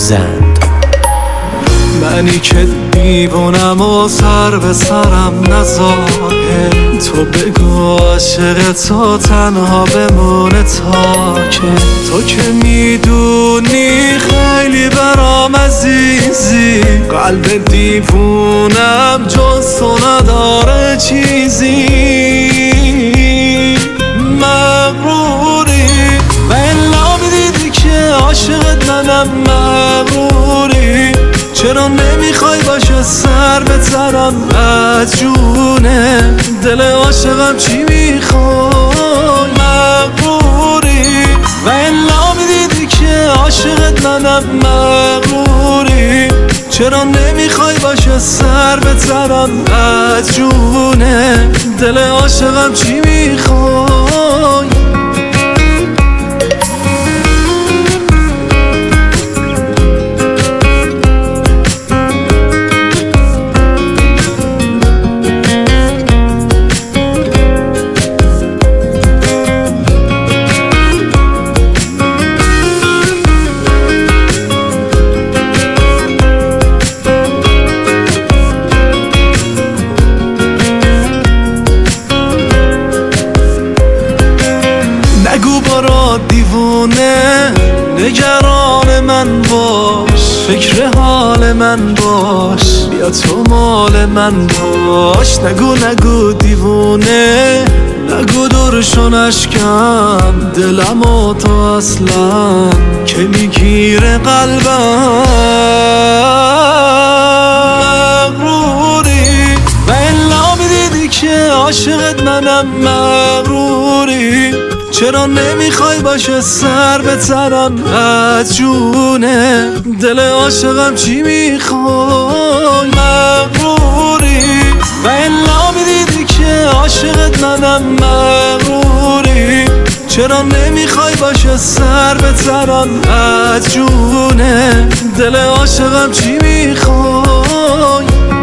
زند. منی که دیوونم و سر به سرم نذاره، تو بگو عاشق تو تنها بمونه تا تو که میدونی خیلی برام عزیزی، قلب دیوونم جز تو نداره چیزی. مغروری و الا میدیدی که عاشقت منم، مغروری چرا نمیخوای باشه سر بزنم از جونه دل عاشقم چی میخوای. مغروری و الا میدیدی که عاشقت منم، مغروری چرا نمیخوای باشه سر بزنم از جونه دل عاشقم چی میخوای. نگو برا دیوونه نگران من باش، فکر حال من باش، بیا تو مال من باش. نگو دیوونه، نگو دورشون اشکم دلم و تو اصلا که میگیره قلبم. مغروری و الا میدیدی که عاشقت منم، مغروری چرا نمیخوای باشه سر بزنم از جونه دل عاشقم چی میخوای. مغروری و الا میدیدی که عاشقت منم، مغروری چرا نمیخوای باشه سر بزنم از جونه دل عاشقم چی میخوای.